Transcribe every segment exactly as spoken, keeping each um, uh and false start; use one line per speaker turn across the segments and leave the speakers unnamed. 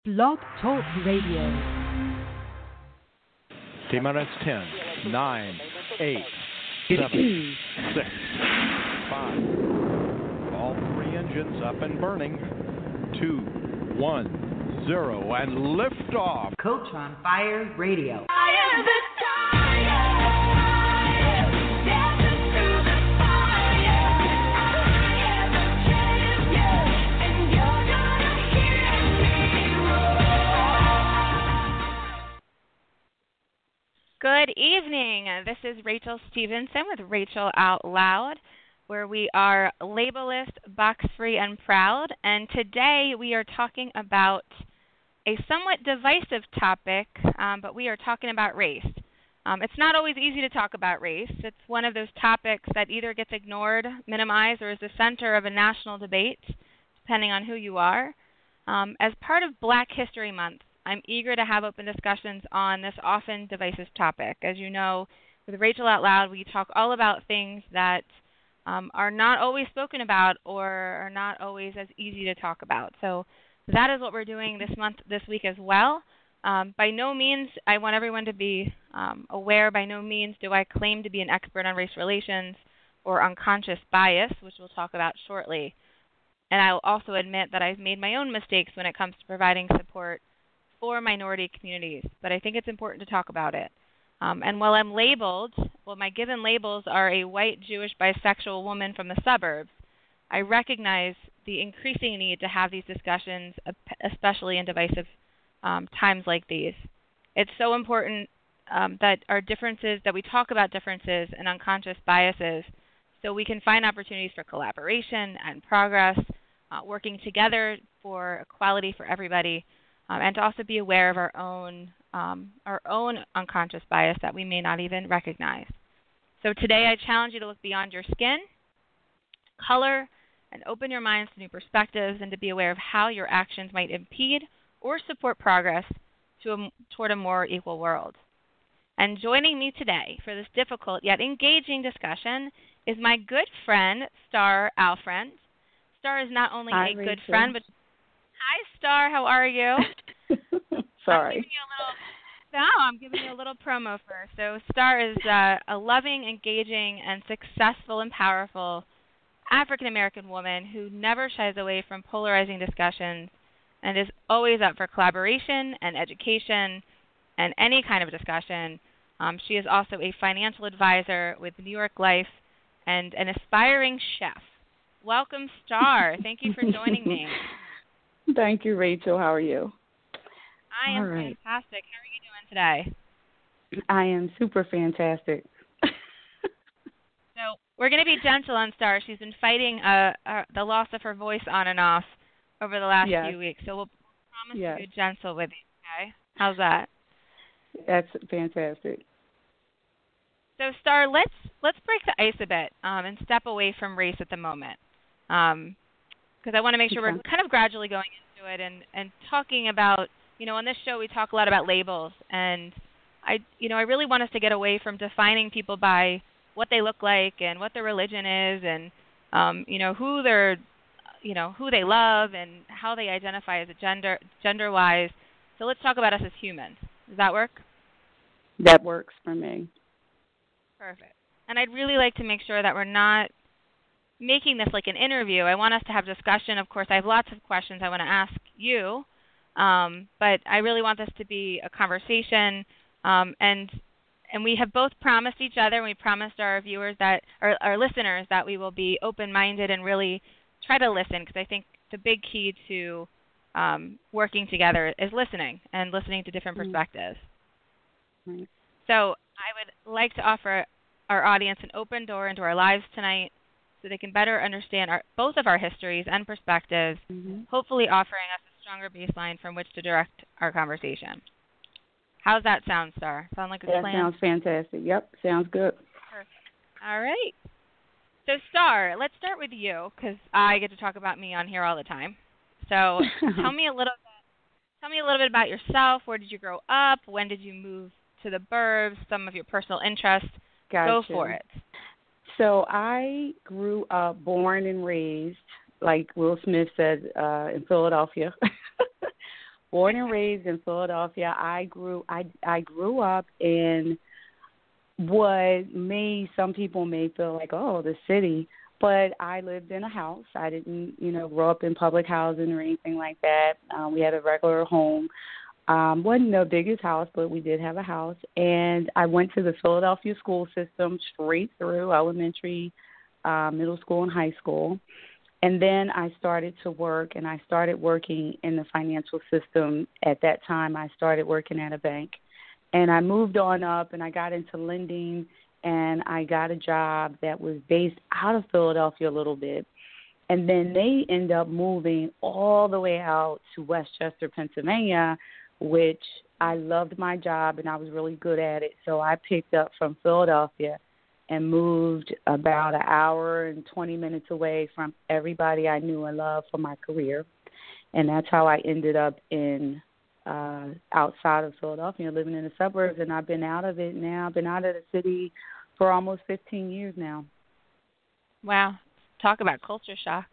Blog Talk Radio.
T-minus ten, nine, eight, seven, six, five. All three engines up and burning. Two, one, zero, and liftoff.
Coach on Fire Radio.
Good evening. This is Rachel Stevenson with Rachel Out Loud, where we are labelless, box-free, and proud. And today we are talking about a somewhat divisive topic, um, but we are talking about race. Um, it's not always easy to talk about race. It's one of those topics that either gets ignored, minimized, or is the center of a national debate, depending on who you are. Um, as part of Black History Month, I'm eager to have open discussions on this often divisive topic. As you know, with Rachel Out Loud, we talk all about things that um, are not always spoken about or are not always as easy to talk about. So that is what we're doing this month, this week as well. Um, by no means, I want everyone to be um, aware, by no means do I claim to be an expert on race relations or unconscious bias, which we'll talk about shortly. And I'll also admit that I've made my own mistakes when it comes to providing support for minority communities, but I think it's important to talk about it. Um, and while I'm labeled, well, my given labels are a white, Jewish, bisexual woman from the suburbs, I recognize the increasing need to have these discussions, especially in divisive um, times like these. It's so important um, that our differences, that we talk about differences and unconscious biases so we can find opportunities for collaboration and progress, uh, working together for equality for everybody, Um, and to also be aware of our own um, our own unconscious bias that we may not even recognize. So today I challenge you to look beyond your skin, color, and open your minds to new perspectives and to be aware of how your actions might impede or support progress to a, toward a more equal world. And joining me today for this difficult yet engaging discussion is my good friend, Star Alfriend. Star is not only
Hi,
a
Rachel.
good friend, but hi, Star. How are you?
Sorry.
I'm giving you a little, no, I'm giving you a little promo first. So Star is uh, a loving, engaging, and successful and powerful African-American woman who never shies away from polarizing discussions and is always up for collaboration and education and any kind of discussion. Um, she is also a financial advisor with New York Life and an aspiring chef. Welcome, Star. Thank you for joining me.
Thank you, Rachel. How are you?
I am
right.
fantastic. How are you doing today?
I am super fantastic.
So we're going to be gentle on Star. She's been fighting uh, uh, the loss of her voice on and off over the last
yes.
few weeks. So we'll promise
yes.
to be gentle with you, okay? How's that?
That's fantastic.
So Star, let's let's break the ice a bit um, and step away from race at the moment. Um, because I want to make sure
okay.
we're kind of gradually going into it and, and talking about, you know, on this show we talk a lot about labels, and I, you know, I really want us to get away from defining people by what they look like and what their religion is and, um, you know, who they're, you know, who they love and how they identify as a gender, gender-wise. So let's talk about us as humans. Does that work?
That works for me.
Perfect. And I'd really like to make sure that we're not making this like an interview. I want us to have discussion. Of course, I have lots of questions I want to ask you, um, but I really want this to be a conversation. Um, and and we have both promised each other, and we promised our viewers that, our, our listeners, that we will be open-minded and really try to listen, because I think the big key to um, working together is listening and listening to different
mm-hmm.
perspectives.
Mm-hmm.
So I would like to offer our audience an open door into our lives tonight, so they can better understand our, both of our histories and perspectives,
mm-hmm.
hopefully offering us a stronger baseline from which to direct our conversation. How's that sound, Star? Sound like a
that
plan?
That sounds fantastic. Yep, sounds good.
Perfect. All right. So, Star, let's start with you, because I get to talk about me on here all the time. So tell me a little bit, tell me a little bit about yourself. Where did you grow up? When did you move to the burbs? Some of your personal interests.
Gotcha.
Go for it.
So I grew up, born and raised, like Will Smith said, uh, in Philadelphia. born and raised in Philadelphia. I grew I I grew up in what may some people may feel like, oh, the city, but I lived in a house. I didn't, you know, grow up in public housing or anything like that. Um, we had a regular home. Um, wasn't the biggest house, but we did have a house. And I went to the Philadelphia school system straight through elementary, uh, middle school, and high school. And then I started to work, and I started working in the financial system. At that time, I started working at a bank. And I moved on up, and I got into lending, and I got a job that was based out of Philadelphia a little bit. And then they end up moving all the way out to Westchester, Pennsylvania, which I loved my job, and I was really good at it. So I picked up from Philadelphia and moved about an hour and twenty minutes away from everybody I knew and loved for my career. And that's how I ended up in uh, outside of Philadelphia, living in the suburbs, and I've been out of it now. I've been out of the city for almost fifteen years now.
Wow. Talk about culture shock.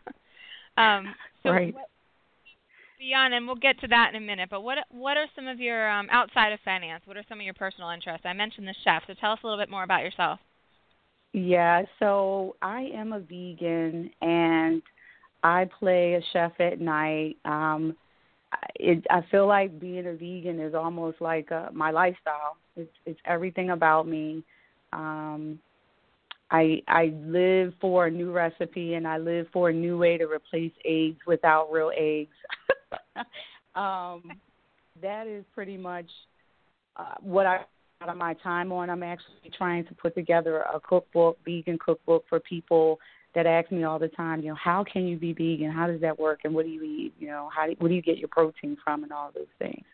um, so
right.
What, beyond, and we'll get to that in a minute, but what what are some of your, um, outside of finance, what are some of your personal interests? I mentioned the chef, so tell us a little bit more about yourself.
Yeah, so I am a vegan, and I play a chef at night. Um, it, I feel like being a vegan is almost like uh, my lifestyle. It's, it's everything about me. Um, I I live for a new recipe, and I live for a new way to replace eggs without real eggs. um, that is pretty much uh, what I out of my time on. I'm actually trying to put together a cookbook, vegan cookbook for people that ask me all the time, you know, how can you be vegan? How does that work? And what do you eat? You know, how do, where do you get your protein from and all those things?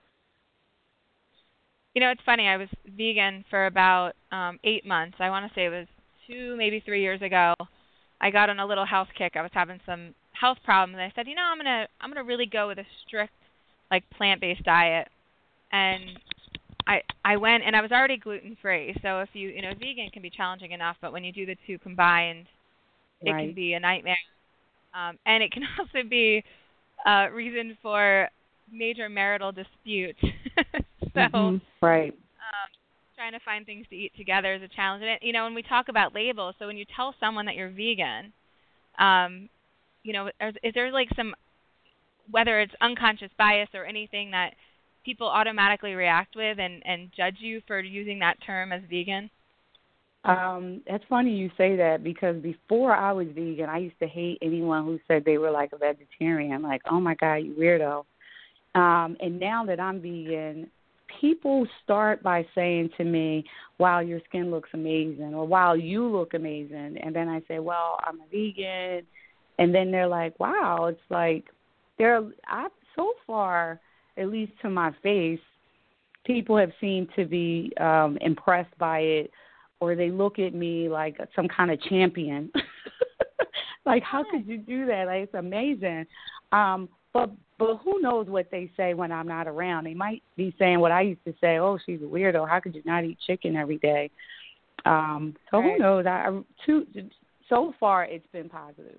You know, it's funny. I was vegan for about um, eight months. I want to say it was two, maybe three years ago. I got on a little health kick. I was having some health problems, and I said, you know, I'm gonna I'm gonna really go with a strict, like, plant-based diet. And I I went, and I was already gluten-free. So if you you know, vegan can be challenging enough, but when you do the two combined, it
Right.
can be a nightmare. Um, and it can also be a reason for major marital disputes. so
Mm-hmm. Right.
um, trying to find things to eat together is a challenge. And, it, you know, when we talk about labels, so when you tell someone that you're vegan, um, you know, is, is there like some, whether it's unconscious bias or anything that people automatically react with and, and judge you for using that term as vegan?
Um, it's funny you say that, because before I was vegan, I used to hate anyone who said they were like a vegetarian. Like, oh my God, you weirdo. Um, and now that I'm vegan, people start by saying to me, wow, your skin looks amazing, or wow, you look amazing. And then I say, well, I'm a vegan. And then they're like, wow, it's like, they're, I, so far, at least to my face, people have seemed to be um, impressed by it, or they look at me like some kind of champion. Like, how could you do that? Like, it's amazing. Um, but but who knows what they say when I'm not around? They might be saying what I used to say, oh, she's a weirdo. How could you not eat chicken every day? Um, so
right.
who knows? I, I too, so far, it's been positive.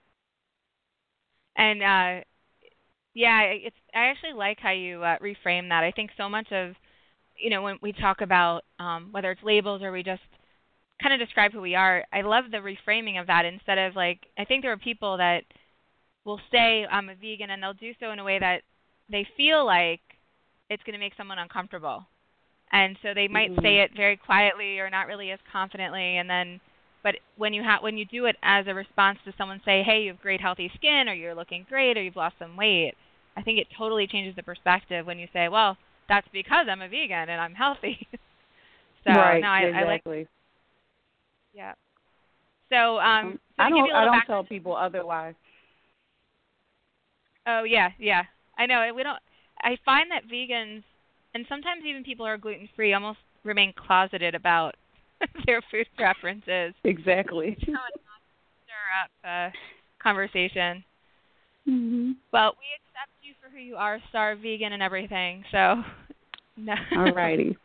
And, uh, yeah, it's, I actually like how you uh, reframe that. I think so much of, you know, when we talk about um, whether it's labels or we just kind of describe who we are, I love the reframing of that instead of like, I think there are people that will say I'm a vegan and they'll do so in a way that they feel like it's going to make someone uncomfortable. And so they might mm-hmm. say it very quietly or not really as confidently. And then, but when you ha- when you do it as a response to someone say, hey, you have great healthy skin, or you're looking great, or you've lost some weight, I think it totally changes the perspective when you say, well, that's because I'm a vegan and I'm healthy. so
right,
no, I,
exactly.
I like. Yeah. So, um, so
I
to give
don't.
you a
I
little
don't
back-
tell people otherwise.
Oh yeah, yeah. I know. We don't. I find that vegans, and sometimes even people who are gluten free, almost remain closeted about their food preferences.
Exactly.
So it's not stir up uh, conversation.
Mm-hmm.
Well, we accept you for who you are, star vegan and everything. So, no.
All righty.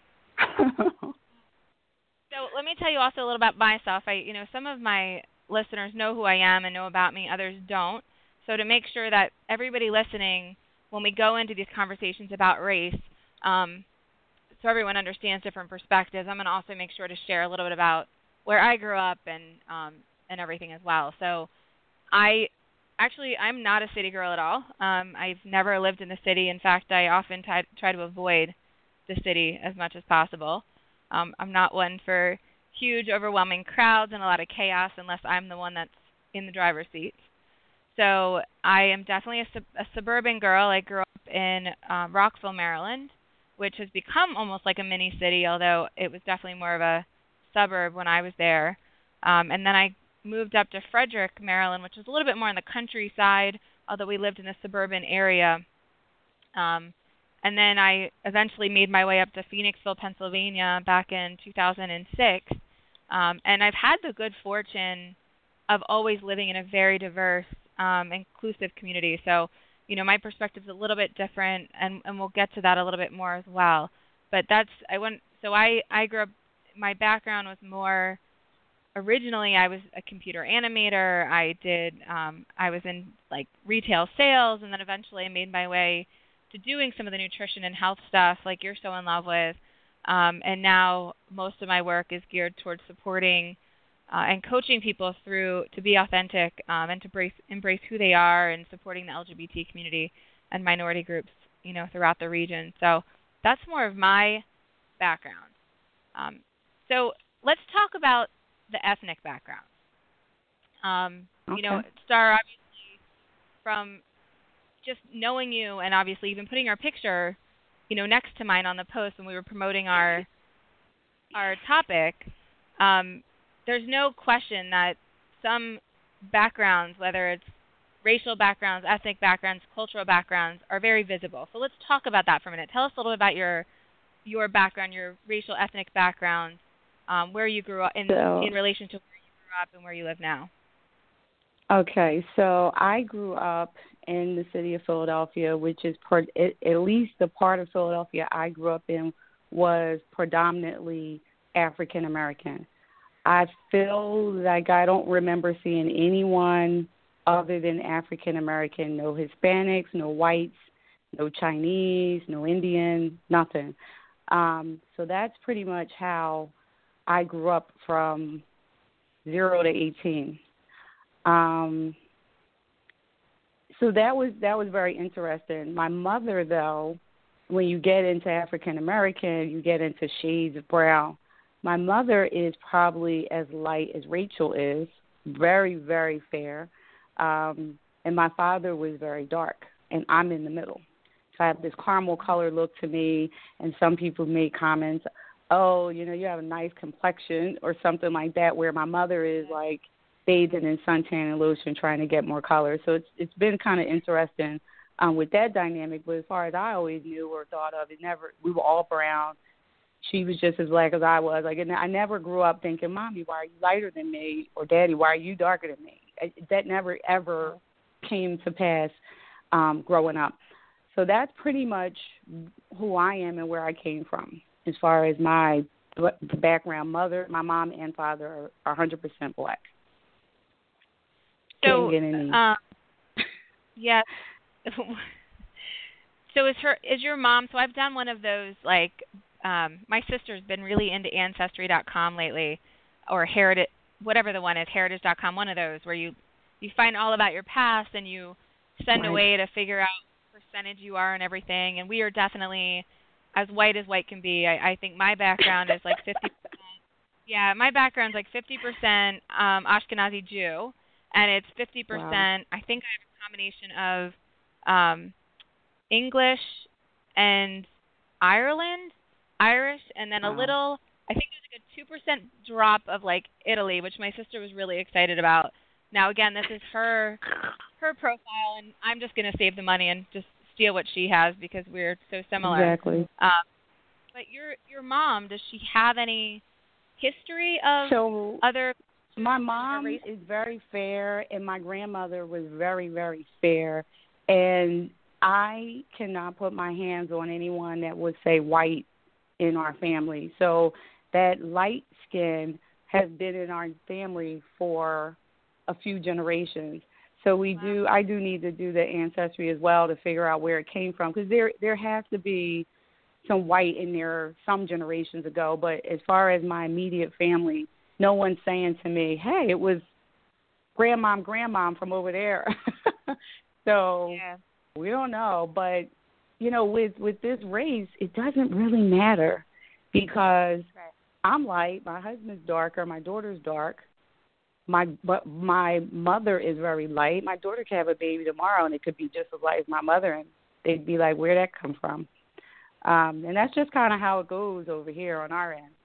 So let me tell you also a little about myself. I, you know, some of my listeners know who I am and know about me. Others don't. So to make sure that everybody listening when we go into these conversations about race, um, so everyone understands different perspectives, I'm going to also make sure to share a little bit about where I grew up and um, and everything as well. So I actually, I'm not a city girl at all. Um, I've never lived in the city. In fact, I often t- try to avoid the city as much as possible. Um, I'm not one for huge, overwhelming crowds and a lot of chaos unless I'm the one that's in the driver's seat. So I am definitely a, sub- a suburban girl. I grew up in uh, Rockville, Maryland, which has become almost like a mini city, although it was definitely more of a suburb when I was there. Um, and then I moved up to Frederick, Maryland, which is a little bit more on the countryside, although we lived in a suburban area. Um, and then I eventually made my way up to Phoenixville, Pennsylvania back in two thousand six. Um, and I've had the good fortune of always living in a very diverse, um, inclusive community. So, you know, my perspective is a little bit different, and, and we'll get to that a little bit more as well. But that's, I went, so I, I grew up, my background was more, originally I was a computer animator. I did, um, I was in like retail sales, and then eventually I made my way to doing some of the nutrition and health stuff like you're so in love with. Um, and now most of my work is geared towards supporting uh, and coaching people through to be authentic um, and to embrace, embrace who they are, and supporting the L G B T community and minority groups, you know, throughout the region. So that's more of my background. Um, so let's talk about the ethnic background. Um, okay. You know, Star, obviously, from just knowing you, and obviously even putting our picture, you know, next to mine on the post when we were promoting our our topic, um, there's no question that some backgrounds, whether it's racial backgrounds, ethnic backgrounds, cultural backgrounds, are very visible. So let's talk about that for a minute. Tell us a little bit about your your background, your racial, ethnic background, um, where you grew up, in, so, in relation to where you grew up and where you live now.
Okay, so I grew up in the city of Philadelphia, which is per, at least the part of Philadelphia I grew up in was predominantly African American. I feel like I don't remember seeing anyone other than African American, no Hispanics, no whites, no Chinese, no Indian, nothing. Um, so that's pretty much how I grew up from zero to eighteen. Um, so that was that was very interesting. My mother, though, when you get into African American, you get into shades of brown. My mother is probably as light as Rachel is, very, very fair. Um, and my father was very dark, and I'm in the middle. So I have this caramel color look to me, and some people make comments, oh, you know, you have a nice complexion or something like that, where my mother is like bathing in suntan and lotion trying to get more color. So it's it's been kind of interesting um, with that dynamic. But as far as I always knew or thought of, it never, we were all brown. She was just as black as I was. Like, and I never grew up thinking, Mommy, why are you lighter than me? Or Daddy, why are you darker than me? That never, ever came to pass um, growing up. So that's pretty much who I am and where I came from as far as my background. Mother, my mom and father are, are one hundred percent black.
So,
Can't get any.
Um, yeah. So is her is your mom? So I've done one of those. Like, um, my sister's been really into Ancestry dot com lately, or Heritage, whatever the one is, Heritage dot com. One of those where you you find all about your past and you send
right.
away to figure out what percentage you are and everything. And we are definitely as white as white can be. I, I think my background is like fifty percent. Yeah, my background's like fifty percent um, Ashkenazi Jew, and it's fifty percent. Wow. I think I have a combination of um, English and Ireland, Irish, and then wow. a little, I think there's like a two percent drop of like Italy, which my sister was really excited about. Now, again, this is her her profile, and I'm just going to save the money and just steal what she has because we're so similar.
Exactly.
Um, but your your mom, does she have any history of
so,
other?
My mom is very fair, and my grandmother was very, very fair. And I cannot put my hands on anyone that would say white in our family. So that light skin has been in our family for a few generations. So we
Wow.
do. I do need to do the ancestry as well to figure out where it came from, because there there has to be some white in there some generations ago. But as far as my immediate family, no one's saying to me, "Hey, it was grandmom, grandmom from over there." So
Yeah.
we don't know. But you know, with with this race, it doesn't really matter, because
Right.
I'm light, my husband's darker, my daughter's dark. My but my mother is very light. My daughter could have a baby tomorrow, and it could be just as light as my mother, and they'd be like, "Where'd that come from?" Um, and that's just kind of how it goes over here on our end.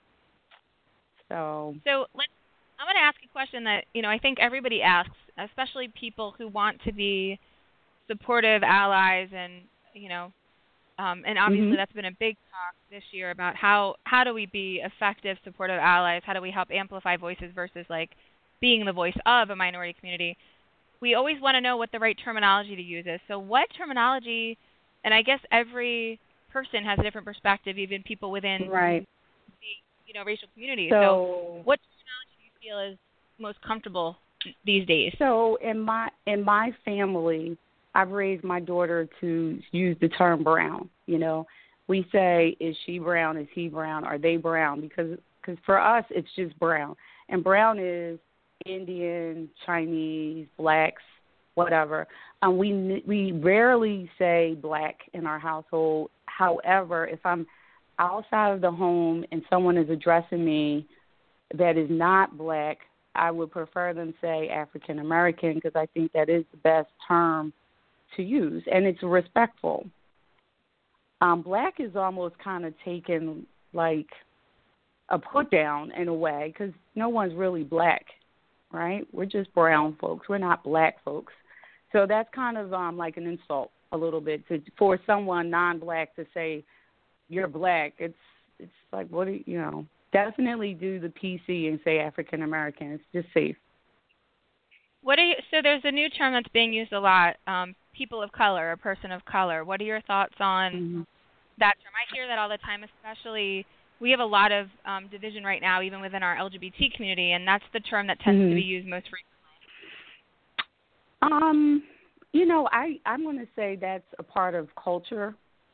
So.
So let's. I'm going to ask a question that you know I think everybody asks, especially people who want to be supportive allies, and you know, um, and obviously
Mm-hmm.
that's been a big talk this year about how how do we be effective supportive allies? How do we help amplify voices versus like being the voice of a minority community? We always want to know what the right terminology to use is. So what terminology? And I guess every person has a different perspective, even people within
Right.
the you know racial community.
So,
So what terminology do you feel is most comfortable these days?
so in my in my family, I've raised my daughter to use the term brown. You know, we say, "Is she brown? Is he brown? Are they brown?" Because cause for us, it's just brown, and brown is Indian, Chinese, blacks, whatever. Um, we we rarely say black in our household. However, if I'm outside of the home and someone is addressing me that is not black, I would prefer them say African American, because I think that is the best term to use, and it's respectful. Um, black is almost kind of taken like a put down in a way, because no one's really black, right? We're just brown folks. We're not black folks. So that's kind of um, like an insult a little bit to for someone non-black to say you're black. It's it's like, what do you, you know? Definitely do the P C and say African American. It's just safe.
What are you, so there's a new term that's being used a lot, um, people of color, a person of color. What are your thoughts on
Mm-hmm.
that term? I hear that all the time, especially we have a lot of um, division right now, even within our L G B T community, and that's the term that tends
Mm-hmm.
to be used most frequently.
Um, you know, I I'm going to say that's a part of culture.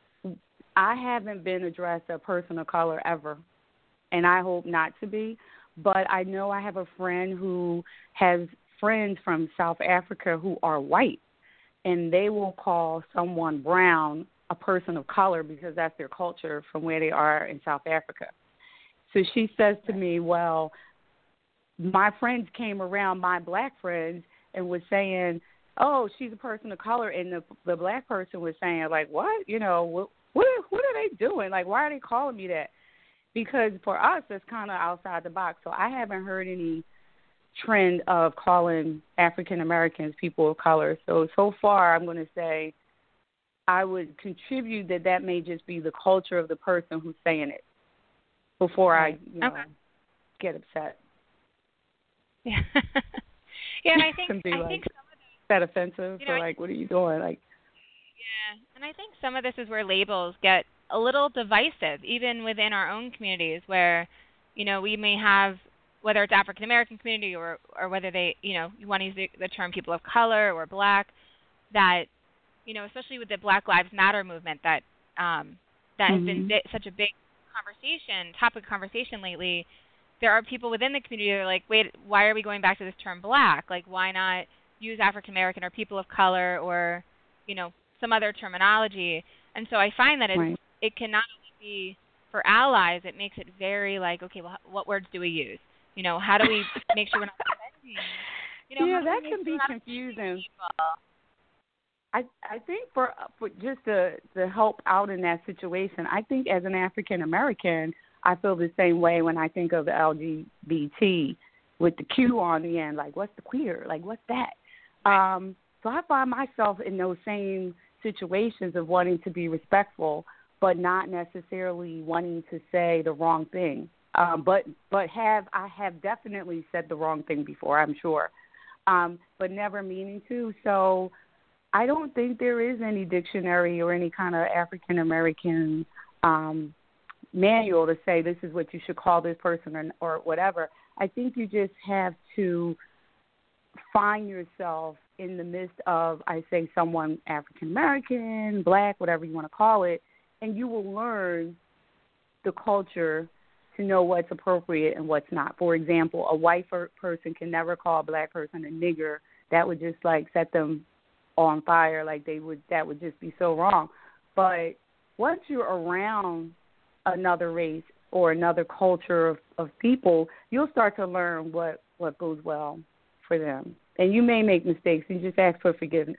I haven't been addressed a person of color ever, and I hope not to be. But I know I have a friend who has friends from South Africa who are white, and they will call someone brown a person of color because that's their culture from where they are in South Africa. So she says to me, well, my friends came around, my black friends, and was saying, oh, she's a person of color, and the the black person was saying, like, what? You know, what what, what are they doing? Like, why are they calling me that? Because for us, it's kind of outside the box. So I haven't heard any trend of calling African Americans people of color. So, so far, I'm going to say I would contribute that that may just be the culture of the person who's saying it before
Right.
I, you know,
Okay.
get upset.
Yeah. Yeah, and I think
Can be
I
like,
think some of
is that offensive?
You know,
or
I-
like, what are you doing? Like,
yeah, and I think some of this is where labels get a little divisive, even within our own communities, where, you know, we may have, whether it's African American community or or whether they, you know, you want to use the, the term people of color or black, that, you know, especially with the Black Lives Matter movement that um, that has been
Mhm.
bi- such a big conversation, topic of conversation lately. There are people within the community that are like, wait, why are we going back to this term black? Like, why not use African American or people of color or, you know, some other terminology? And so I find that it
Right.
it can not only be for allies, it makes it very like, okay, well, what words do we use? You know, how do we make sure we're not offending? You know,
Yeah,
how do we
that
make
can
sure
be
we're not offending
confusing.
people?
I I think for for just to to help out in that situation, I think as an African American, I feel the same way when I think of the L G B T with the Q on the end. Like, what's the queer? Like, what's that? Um, so I find myself in those same situations of wanting to be respectful, but not necessarily wanting to say the wrong thing. Um, but but have I have definitely said the wrong thing before, I'm sure, um, but never meaning to. So I don't think there is any dictionary or any kind of African American um, manual to say this is what you should call this person or, or whatever. I think you just have to find yourself in the midst of, I say, someone African American, black, whatever you want to call it, and you will learn the culture to know what's appropriate and what's not. For example, a white person can never call a black person a nigger. That would just like set them on fire. Like they would, that would just be so wrong. But once you're around another race or another culture of, of people, you'll start to learn what, what goes well for them. And you may make mistakes, and just ask for forgiveness.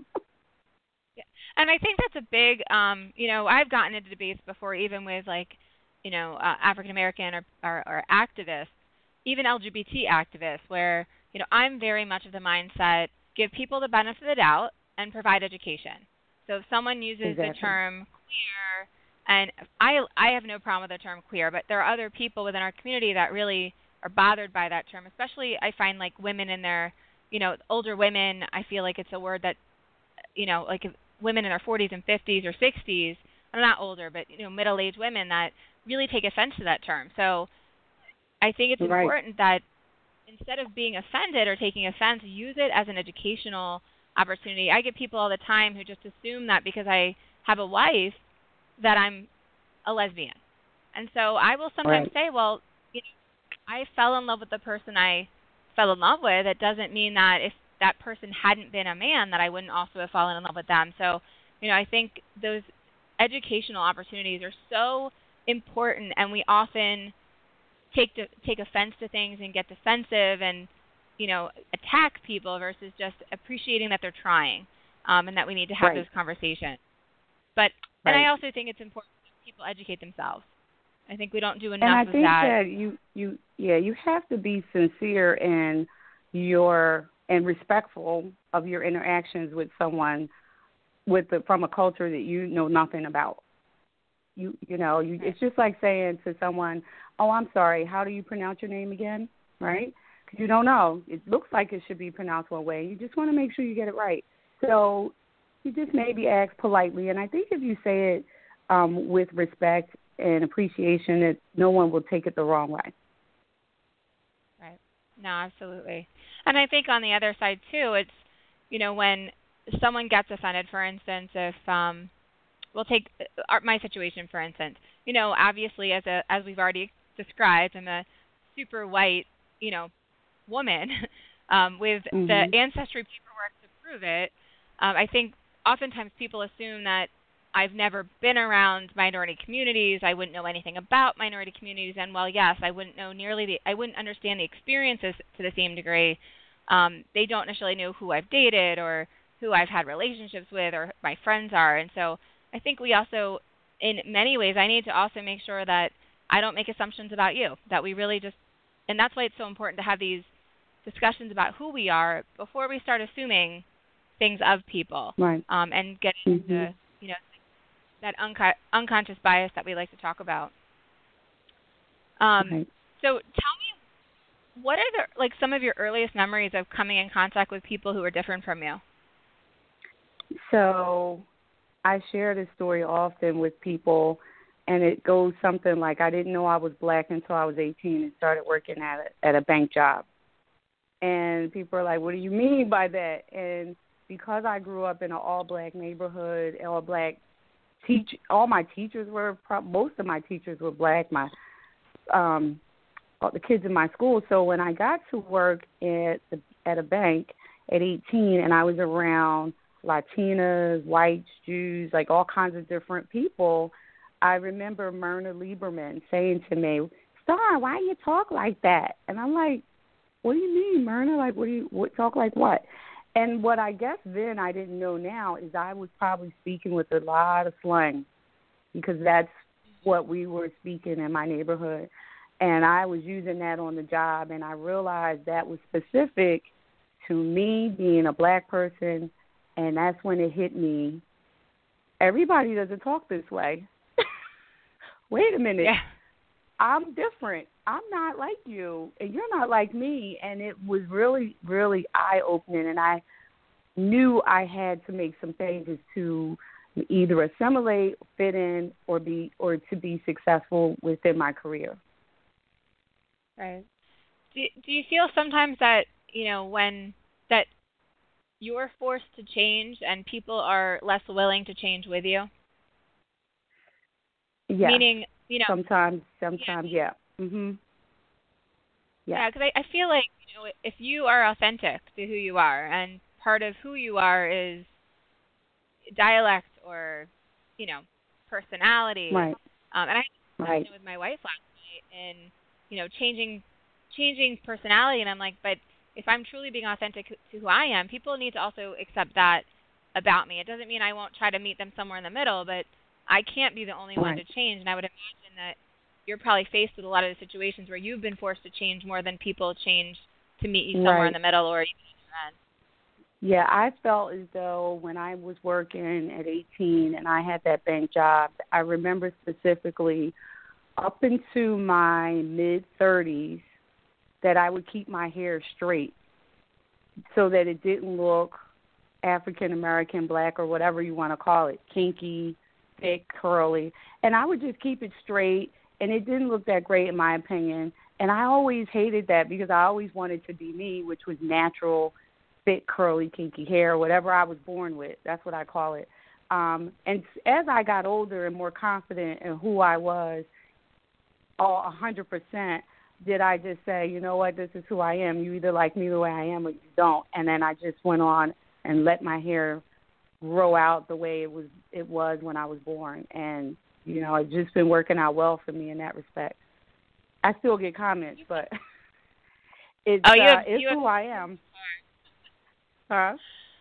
Yeah. And I think that's a big, um, you know, I've gotten into debates before, even with, like, you know, uh, African-American or, or, or activists, even L G B T activists, where, you know, I'm very much of the mindset, give people the benefit of the doubt and provide education. So if someone uses exactly. the term queer, and I, I have no problem with the term queer, but there are other people within our community that really are bothered by that term, especially I find like women in their, you know, older women, I feel like it's a word that, you know, like women in their forties and fifties or sixties, I'm not older, but, you know, middle-aged women that really take offense to that term. So I think it's
right.
important that instead of being offended or taking offense, use it as an educational opportunity. I get people all the time who just assume that because I have a wife that I'm a lesbian. And so I will sometimes
right.
say, well, you know, I fell in love with the person I fell in love with. It doesn't mean that if that person hadn't been a man that I wouldn't also have fallen in love with them. So, you know, I think those educational opportunities are so important, and we often take to, take offense to things and get defensive and, you know, attack people versus just appreciating that they're trying, um, and that we need to have
right.
those conversations. But
right.
and I also think it's important that people educate themselves. I think we don't do enough
and I
of
think
that.
that you, you, yeah, you have to be sincere in your and respectful of your interactions with someone with the, from a culture that you know nothing about. You, you know, you, it's just like saying to someone, "Oh, I'm sorry. How do you pronounce your name again?" Right? Because you don't know. It looks like it should be pronounced one way. You just want to make sure you get it right. So you just maybe ask politely, and I think if you say it um, with respect and appreciation, that no one will take it the wrong way.
Right. No, absolutely. And I think on the other side too, it's, you know, when someone gets offended, for instance, if um, we'll take my situation for instance. You know, obviously, as a as we've already described, I'm a super white, you know, woman um, with
mm-hmm.
the ancestry paperwork to prove it. Um, I think oftentimes people assume that I've never been around minority communities. I wouldn't know anything about minority communities, and while yes, I wouldn't know nearly the, I wouldn't understand the experiences to the same degree. Um, they don't necessarily know who I've dated or who I've had relationships with or my friends are, and so I think we also, in many ways, I need to also make sure that I don't make assumptions about you. That we really just, and that's why it's so important to have these discussions about who we are before we start assuming things of people,
right?
Um, and get
mm-hmm.
into, you know, that unco- unconscious bias that we like to talk about. Um,
right.
So tell me, what are the, like some of your earliest memories of coming in contact with people who are different from you?
So I share this story often with people, and it goes something like, I didn't know I was black until I was eighteen and started working at a, at a bank job. And people are like, what do you mean by that? And because I grew up in an all-black neighborhood, all-black teach, all my teachers were, most of my teachers were black, my um, all the kids in my school. So when I got to work at the, at a bank at eighteen, and I was around Latinas, whites, Jews, like all kinds of different people, I remember Myrna Lieberman saying to me, "Star, why you talk like that?" And I'm like, "What do you mean, Myrna? Like, what do you what, talk like what?" And what I guess then I didn't know now is I was probably speaking with a lot of slang, because that's what we were speaking in my neighborhood. And I was using that on the job, and I realized that was specific to me being a black person, and that's when it hit me. Everybody doesn't talk this way. Wait a minute.
Yeah.
I'm different. I'm not like you, and you're not like me. And it was really, really eye-opening, and I knew I had to make some changes to either assimilate, fit in, or be, or to be successful within my career.
Right. Do Do you feel sometimes that, you know, when that you're forced to change and people are less willing to change with you?
Yeah.
Meaning, you know.
Sometimes, sometimes, yeah. yeah. Mhm.
Yeah, because I, I feel like, you know, if you are authentic to who you are, and part of who you are is dialect or, you know, personality.
Right.
Um, and I had a
right.
discussion with my wife last night, and you know, changing, changing personality, and I'm like, but if I'm truly being authentic to who I am, people need to also accept that about me. It doesn't mean I won't try to meet them somewhere in the middle, but I can't be the only
right.
one to change. And I would imagine that you're probably faced with a lot of the situations where you've been forced to change more than people change to meet you somewhere
right.
in the middle or even at your end.
Yeah, I felt as though when I was working at eighteen and I had that bank job, I remember specifically up into my mid-thirties that I would keep my hair straight so that it didn't look African-American, black, or whatever you want to call it, kinky, thick, curly. And I would just keep it straight, and it didn't look that great in my opinion. And I always hated that because I always wanted to be me, which was natural, thick, curly, kinky hair, whatever I was born with. That's what I call it. Um, and as I got older and more confident in who I was, all one hundred percent, did I just say, you know what, this is who I am. You either like me the way I am or you don't. And then I just went on and let my hair grow out the way it was it was when I was born. And, you know, it's just been working out well for me in that respect. I still get comments, but it's,
oh, you have,
uh, it's
you have,
who I am. Huh?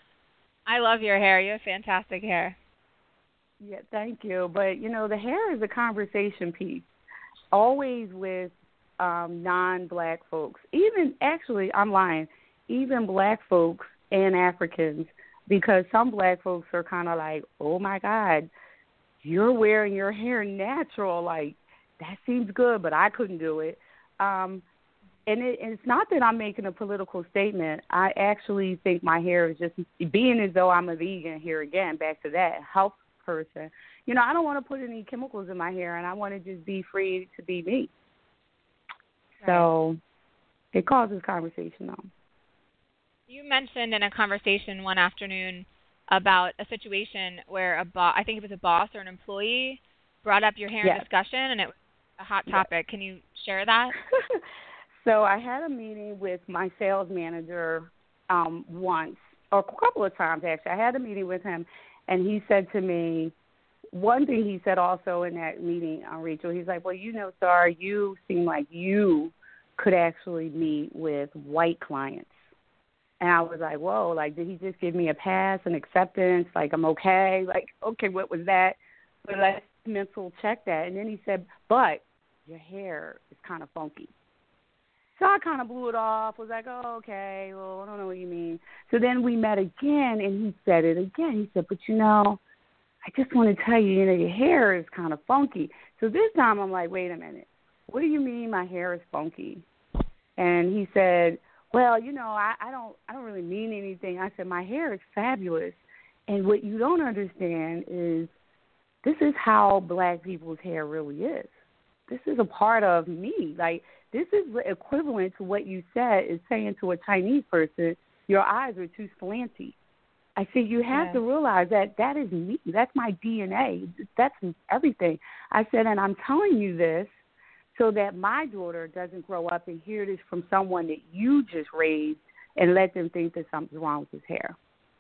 I love your hair. You have fantastic hair.
Yeah, thank you. But, you know, the hair is a conversation piece, always with um, non-black folks. Even, actually, I'm lying, even black folks and Africans, because some black folks are kind of like, oh, my God, you're wearing your hair natural. Like, that seems good, but I couldn't do it. Um, and, it, and it's not that I'm making a political statement. I actually think my hair is just being as though I'm a vegan here again, back to that, health person. You know, I don't want to put any chemicals in my hair, and I want to just be free to be me. Right. So it causes conversation, though.
You mentioned in a conversation one afternoon about a situation where a boss, I think it was a boss or an employee, brought up your hair
yes.
in discussion, and it was a hot topic. Yes. Can you share that?
So I had a meeting with my sales manager um, once, or a couple of times, actually. I had a meeting with him, and he said to me, one thing he said also in that meeting, uh, Rachel, he's like, well, you know, Star, you seem like you could actually meet with white clients. And I was like, whoa, like, did he just give me a pass, an acceptance? Like, I'm okay. Like, okay, what was that? But let's mental check that. And then he said, but your hair is kind of funky. So I kind of blew it off, was like, oh, okay, well, I don't know what you mean. So then we met again, and he said it again. He said, but, you know, I just want to tell you, you know, your hair is kind of funky. So this time I'm like, wait a minute. What do you mean my hair is funky? And he said, well, you know, I, I don't I don't really mean anything. I said, my hair is fabulous. And what you don't understand is this is how black people's hair really is. This is a part of me. Like, this is equivalent to what you said is saying to a Chinese person, your eyes are too slanty. I said, you have yeah. to realize that that is me. That's my D N A. That's everything. I said, and I'm telling you this so that my daughter doesn't grow up and hear this from someone that you just raised and let them think that something's wrong with his hair.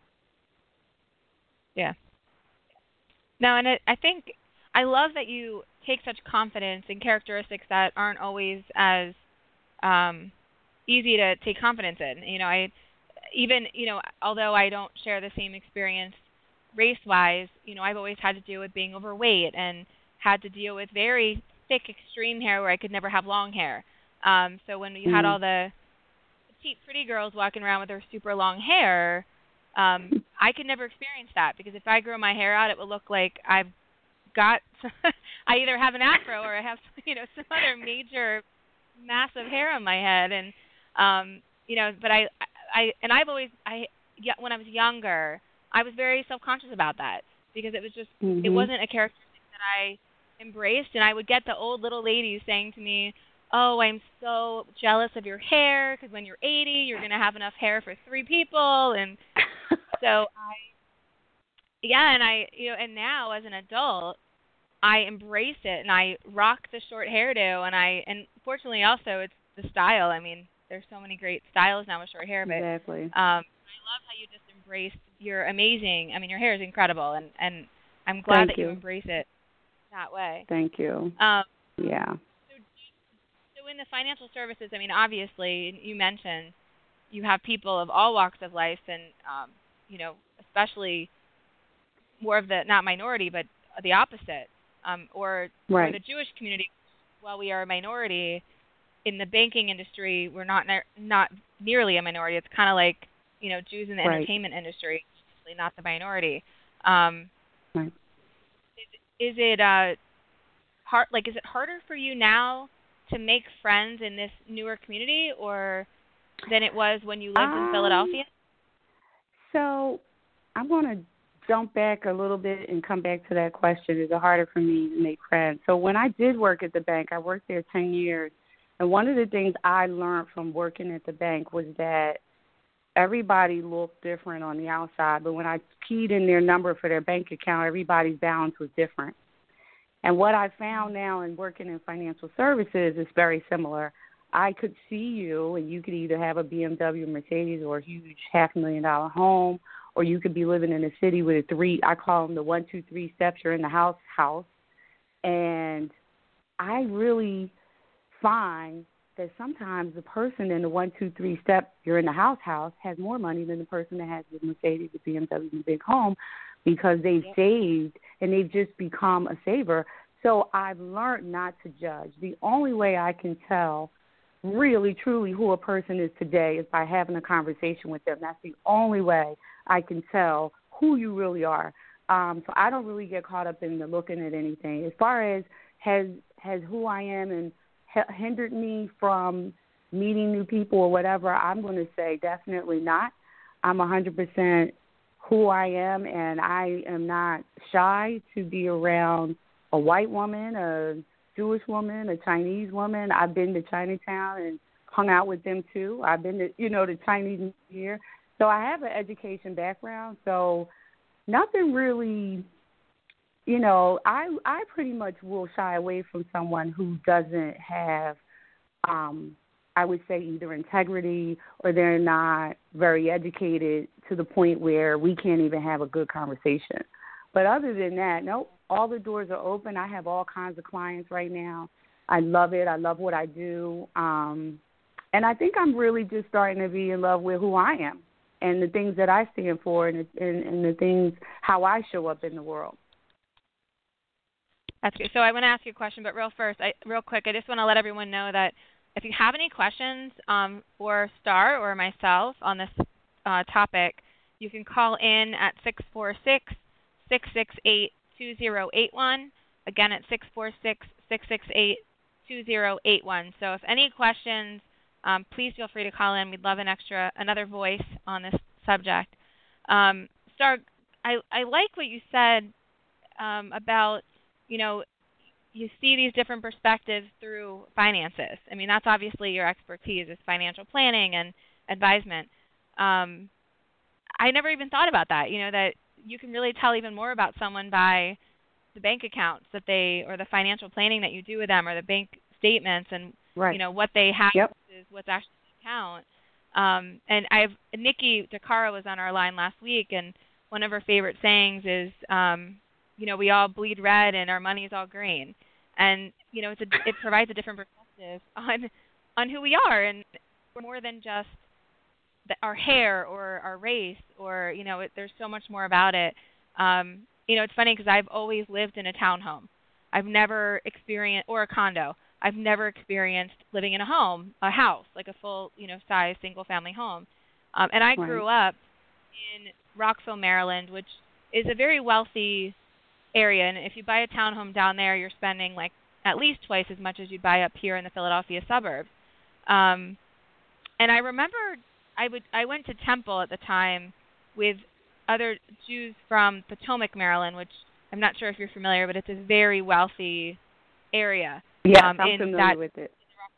Yeah. No, and it, I think I love that you take such confidence in characteristics that aren't always as um, easy to take confidence in. You know, I even, you know, although I don't share the same experience race-wise, you know, I've always had to deal with being overweight and had to deal with very thick, extreme hair where I could never have long hair. Um, so when you mm-hmm. had all the petite, pretty girls walking around with their super long hair, um, I could never experience that because if I grow my hair out, it would look like I've got I either have an afro or I have, you know, some other major massive hair on my head. And, um, you know, but I, I, and I've always, I, when I was younger, I was very self-conscious about that because it was just, mm-hmm. it wasn't a characteristic that I embraced. And I would get the old little ladies saying to me, oh, I'm so jealous of your hair because when you're eighty, you're going to have enough hair for three people. And so I, yeah, and I, you know, and now as an adult, I embrace it and I rock the short hairdo. And I, and fortunately also it's the style. I mean, there's so many great styles now with short hair, but
exactly.
um, I love how you just embraced. You're amazing. I mean, your hair is incredible, and, and I'm glad
Thank
that you.
you
embrace it that way.
Thank you.
Um,
yeah.
So, so in the financial services, I mean, obviously, you mentioned you have people of all walks of life, and um, you know, especially more of the not minority, but the opposite, um, or,
right.
or the Jewish community. While we are a minority in the banking industry, we're not ne- not nearly a minority. It's kind of like, you know, Jews in the
right.
entertainment industry, not the minority. Um,
right.
Is, is it uh, hard? Like, is it harder for you now to make friends in this newer community, or than it was when you lived
um,
in Philadelphia?
So, I'm going to jump back a little bit and come back to that question. Is it harder for me to make friends? So, when I did work at the bank, I worked there ten years, and one of the things I learned from working at the bank was that everybody looked different on the outside, but when I keyed in their number for their bank account, everybody's balance was different. And what I found now in working in financial services is very similar. I could see you, and you could either have a B M W, Mercedes, or a huge half million dollar home, or you could be living in a city with a three, I call them the one, two, three steps, you're in the house, house. And I really find that sometimes the person in the one, two, three step, you're in the house house, has more money than the person that has the Mercedes, the B M W, and the big home, because they've yep. saved and they've just become a saver. So I've learned not to judge. The only way I can tell really, truly who a person is today is by having a conversation with them. That's the only way I can tell who you really are. Um, so I don't really get caught up in the looking at anything. As far as has has who I am and hindered me from meeting new people or whatever, I'm going to say definitely not. I'm one hundred percent who I am, and I am not shy to be around a white woman, a Jewish woman, a Chinese woman. I've been to Chinatown and hung out with them too. I've been to, you know, the Chinese New Year. So I have an education background, so nothing really. You know, I I pretty much will shy away from someone who doesn't have, um, I would say, either integrity or they're not very educated to the point where we can't even have a good conversation. But other than that, no, all the doors are open. I have all kinds of clients right now. I love it. I love what I do. Um, and I think I'm really just starting to be in love with who I am and the things that I stand for and, and, and the things, how I show up in the world.
That's good. So I want to ask you a question, but real first, I, real quick, I just want to let everyone know that if you have any questions um, for Star or myself on this uh, topic, you can call in at six four six, six six eight, two zero eight one. Again, at six four six, six six eight, two zero eight one. So if any questions, um, please feel free to call in. We'd love an extra, another voice on this subject. Um, Star, I, I like what you said um, about, you know, you see these different perspectives through finances. I mean, that's obviously your expertise is financial planning and advisement. Um, I never even thought about that, you know, that you can really tell even more about someone by the bank accounts that they, or the financial planning that you do with them, or the bank statements and,
right.
you know, what they have
yep.
is what's actually in the account. Um, and I've, Nikki DeCara was on our line last week, and one of her favorite sayings is, um, you know, we all bleed red and our money is all green. And, you know, it's a, it provides a different perspective on on who we are, and we're more than just the, our hair or our race, or, you know, it, there's so much more about it. Um, you know, it's funny because I've always lived in a townhome. I've never experienced, or a condo. I've never experienced living in a home, a house, like a full, you know, size single-family home. Um, and I grew
right.
up in Rockville, Maryland, which is a very wealthy area, and if you buy a townhome down there, you're spending like at least twice as much as you'd buy up here in the Philadelphia suburbs. Um, and I remember I would I went to Temple at the time with other Jews from Potomac, Maryland, which I'm not sure if you're familiar, but it's a very wealthy area.
Yes,
um,
I'm
in
familiar
that,
with it.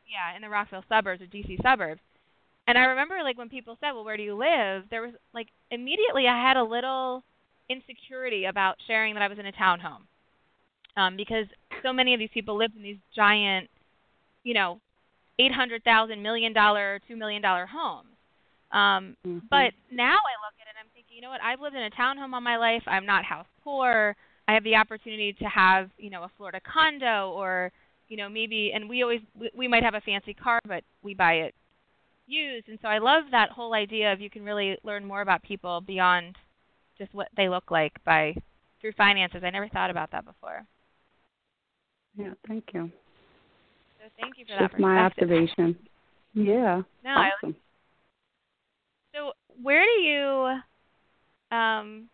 yeah, in the Rockville suburbs or D C suburbs. And I remember, like, when people said, well, where do you live? There was, like, immediately I had a little insecurity about sharing that I was in a townhome. Um, because so many of these people lived in these giant, you know, eight hundred thousand million dollar, two million dollar homes. Um,
mm-hmm.
But now I look at it and I'm thinking, you know what? I've lived in a townhome all my life. I'm not house poor. I have the opportunity to have, you know, a Florida condo or, you know, maybe, and we always, we, we might have a fancy car, but we buy it used. And so I love that whole idea of you can really learn more about people beyond just what they look like by through finances. I never thought about that before.
Yeah, thank you.
So thank you for
Just
that perspective.
my observation. Yeah.
No,
awesome.
I, so where do you, um,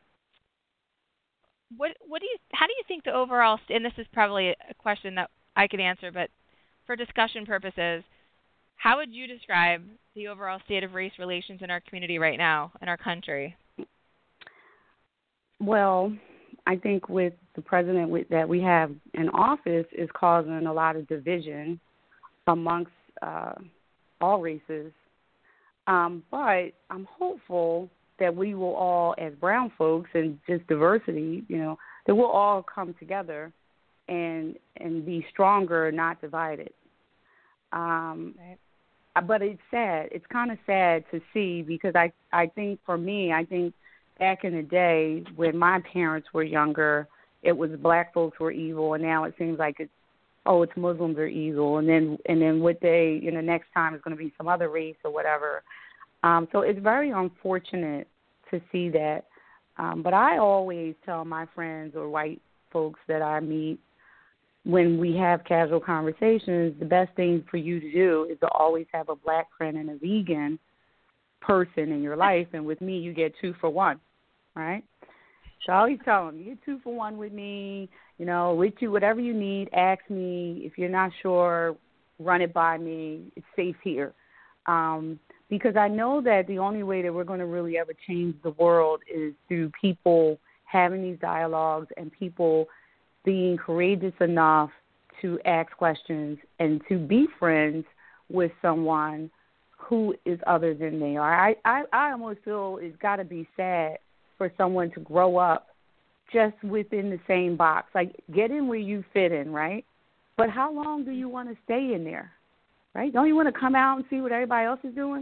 what what do you, how do you think the overall, and this is probably a question that I could answer, but for discussion purposes, how would you describe the overall state of race relations in our community right now, in our country?
Well, I think with the president with, that we have in office is causing a lot of division amongst uh, all races. Um, but I'm hopeful that we will all, as brown folks and just diversity, you know, that we'll all come together and and be stronger, not divided. Um, right. But it's sad. It's kind of sad to see because I, I think for me, I think back in the day when my parents were younger, it was black folks were evil, and now it seems like it's, oh, it's Muslims are evil, and then and then what they, you know, next time is going to be some other race or whatever. Um, so it's very unfortunate to see that. Um, but I always tell my friends or white folks that I meet when we have casual conversations, the best thing for you to do is to always have a black friend and a vegan person in your life. And with me, you get two for one, right? So I always tell them, you get two for one with me, you know, with you, whatever you need, ask me. If you're not sure, run it by me. It's safe here. Um, because I know that the only way that we're going to really ever change the world is through people having these dialogues and people being courageous enough to ask questions and to be friends with someone who is other than they are. I, I, I almost feel it's got to be sad for someone to grow up just within the same box. Like, get in where you fit in, right? But how long do you want to stay in there, right? Don't you want to come out and see what everybody else is doing?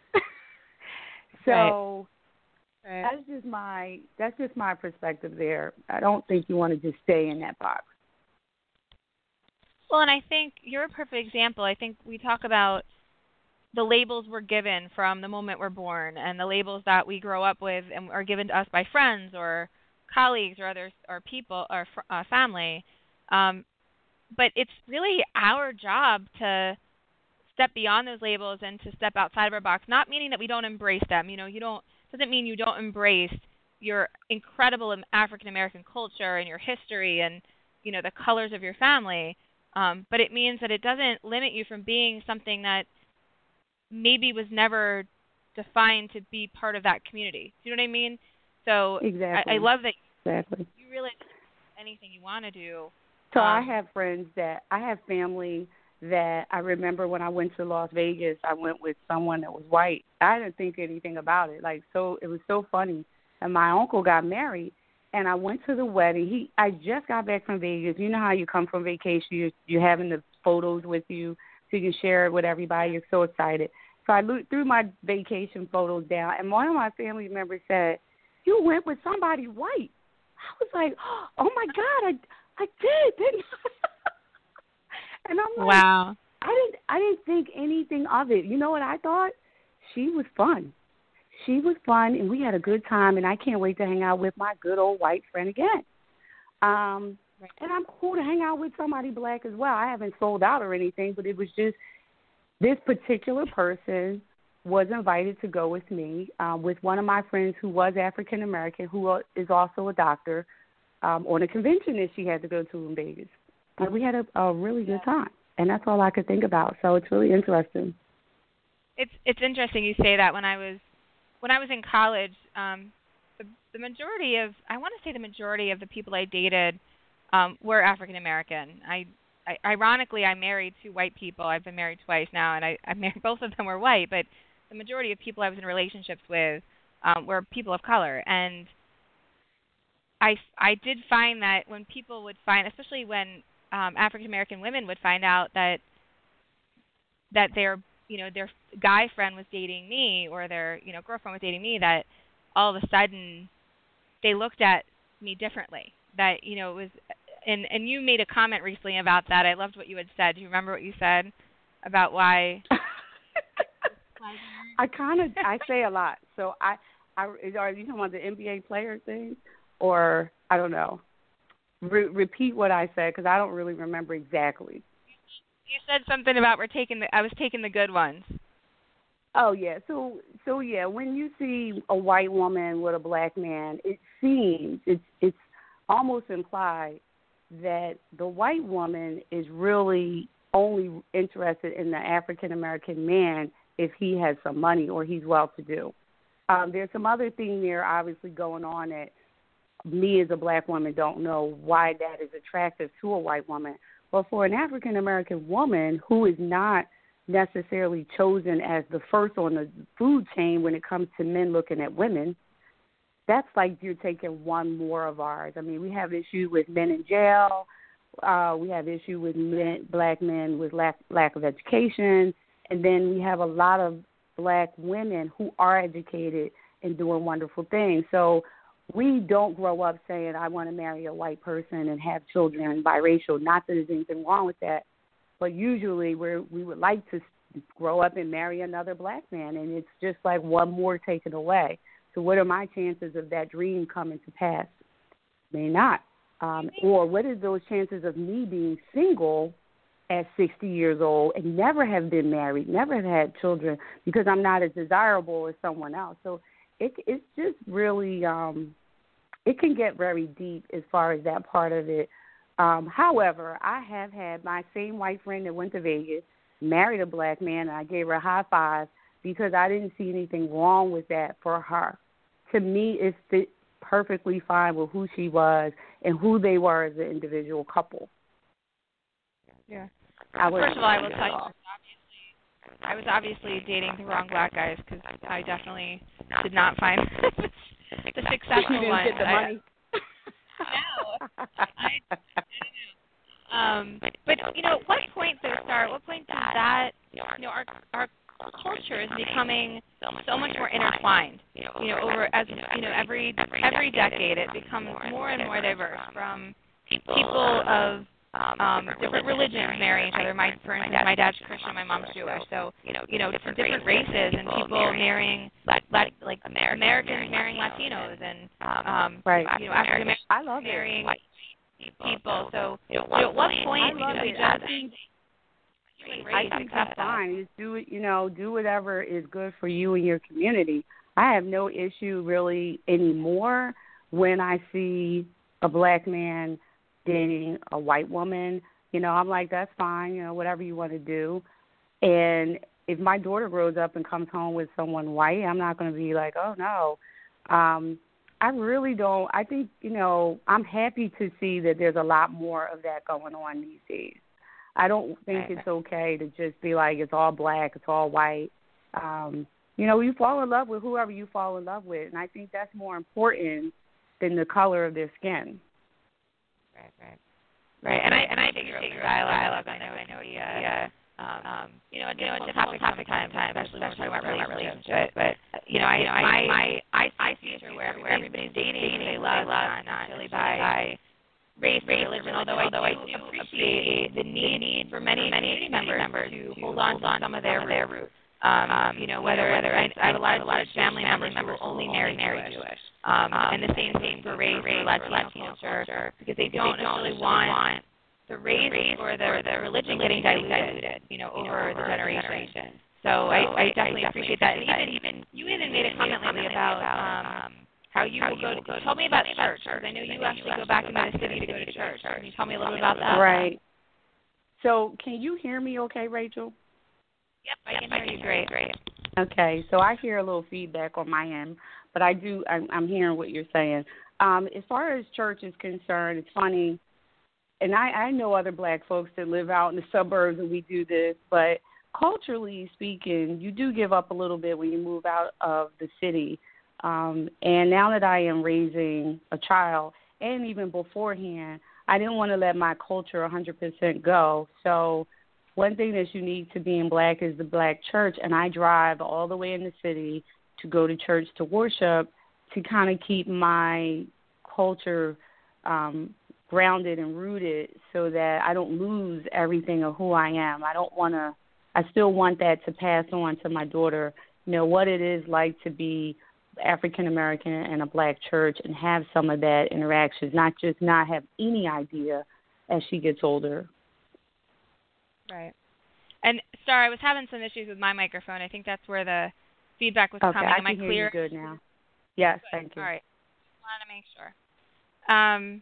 So right. Right. that's just my that's just my perspective there. I don't think you want to just stay in that box.
Well, and I think you're a perfect example. I think we talk about the labels we're given from the moment we're born, and the labels that we grow up with and are given to us by friends or colleagues or others or people or uh, family. Um, but it's really our job to step beyond those labels and to step outside of our box. Not meaning that we don't embrace them. You know, you don't doesn't mean you don't embrace your incredible African American culture and your history and, you know, the colors of your family. Um, but it means that it doesn't limit you from being something that maybe was never defined to be part of that community. Do you know what I mean? So
exactly.
I, I love that
exactly.
you really do anything you want to do.
So
um,
I have friends that I have family that I remember when I went to Las Vegas, I went with someone that was white. I didn't think anything about it. Like, so it was so funny. And my uncle got married, and I went to the wedding. He, I just got back from Vegas. You know how you come from vacation, you're, you're having the photos with you so you can share it with everybody. You're so excited. So I looked through my vacation photos down, and one of my family members said, "You went with somebody white." I was like, "Oh my God, I I did, didn't I?" And I'm like,
wow.
I didn't I didn't think anything of it. You know what I thought? She was fun. She was fun, and we had a good time, and I can't wait to hang out with my good old white friend again. Um, right. And I'm cool to hang out with somebody black as well. I haven't sold out or anything, but it was just this particular person was invited to go with me um, with one of my friends who was African American, who is also a doctor, um, on a convention that she had to go to in Vegas. And we had a, a really good time, and that's all I could think about. So it's really interesting.
It's it's interesting you say that. When I was when I was in college, um, the, the majority of I want to say the majority of the people I dated um, were African American. I I, ironically, I married two white people. I've been married twice now, and I, I married both of them were white, but the majority of people I was in relationships with um, were people of color, and I, I did find that when people would find, especially when um, African American women would find out that that their you know their guy friend was dating me, or their you know girlfriend was dating me, that all of a sudden they looked at me differently. That you know it was, and and you made a comment recently about that. I loved what you had said. Do you remember what you said about why?
I kind of I say a lot, so I I are you talking about the N B A player thing, or I don't know. Re- repeat what I said because I don't really remember exactly.
You said something about we're taking the I was taking the good ones.
Oh yeah, so so yeah, when you see a white woman with a black man, it seems it's it's almost implied that the white woman is really only interested in the African American man if he has some money or he's well-to-do. Um, there's some other thing there obviously going on that me as a black woman don't know why that is attractive to a white woman. But for an African American woman who is not necessarily chosen as the first on the food chain when it comes to men looking at women, that's like you're taking one more of ours. I mean, we have issue with men in jail. Uh, we have issue with men, black men with lack, lack of education. And then we have a lot of black women who are educated and doing wonderful things. So we don't grow up saying, I want to marry a white person and have children biracial. Not that there's anything wrong with that. But usually we're, we would like to grow up and marry another black man, and it's just like one more taken away. So what are my chances of that dream coming to pass? May not. Um, or what are those chances of me being single at sixty years old and never have been married, never have had children because I'm not as desirable as someone else? So it, it's just really, um, it can get very deep as far as that part of it. Um, however, I have had my same white friend that went to Vegas, married a black man, and I gave her a high five because I didn't see anything wrong with that for her. To me, it fit perfectly fine with who she was and who they were as an individual couple.
Yeah.
I
First of all, I will tell you, obviously, I was obviously dating the wrong black guys because I definitely did not find the successful
you didn't
one.
get the money.
I, no. I, I um, but you know, what point does start? What point does that? You know, our our culture is becoming so much more intertwined. You know, over as you know, every every decade it becomes more and more diverse. From people of um, different religions marrying each other. My, for instance, my dad's Christian, my mom's Jewish. So, you know, different, different races and people marrying, like, like Americans marrying Latinos and, um,
right.
you know, African Americans
I love
marrying
it.
people. So, you know, at what point
I love
do we
it.
just
I think, I think that's fine. Just do it, you know, do whatever is good for you and your community. I have no issue really anymore when I see a black man dating a white woman. You know, I'm like, that's fine, you know, whatever you want to do. And if my daughter grows up and comes home with someone white, I'm not going to be like, oh, no. Um, I really don't. I think, you know, I'm happy to see that there's a lot more of that going on these days. I don't think it's okay to just be like, it's all black, it's all white. Um, you know, you fall in love with whoever you fall in love with, and I think that's more important than the color of their skin.
Right, right, right. And I and I think you're dialogue. I know, I know. Yeah, yeah. Um, you know, you know, it's a topic, topic, time, time, especially when we're talking about relationships. But you know, I, you know, my, my, I, I see it where where everybody's dating, they love, not, not really by race, race, religion. Although, although I do appreciate the need for many, many community members to hold on to some of their their roots. Um, um, you know, whether whether I, I have a lot of large family members who will only marry marry Jewish. Um, um, and the same thing for race or Latino, Latino culture, because they don't necessarily want the race or the, the religion getting diluted, you know, over the generation. So I, I definitely appreciate that. And even, even you even made a comment lately about um, how you how go, go. Tell me about church, because I know you actually go back into the city to go to church. Can you tell me a little bit about that?
Right. So can you hear me okay, Rachel?
Yep, I can hear you great. Great.
Okay, so I hear a little feedback on my end, but I do, I'm, I'm hearing what you're saying. Um, as far as church is concerned, it's funny. and I, I know other black folks that live out in the suburbs and we do this, but culturally speaking, you do give up a little bit when you move out of the city. Um, and now that I am raising a child, and even beforehand, I didn't want to let my culture one hundred percent go. So one thing that's unique to being black is the black church, and I drive all the way in the city to go to church to worship to kind of keep my culture um, grounded and rooted so that I don't lose everything of who I am. I don't want to, I still want that to pass on to my daughter, you know, what it is like to be African American in a black church and have some of that interactions, not just not have any idea as she gets older.
Right. And sorry, I was having some issues with my microphone. I think that's where the feedback was
okay,
coming.
I
Am I
can
clear?
hear you good now. Yes,
good.
Thank you.
All right. Wanted to make sure. Um,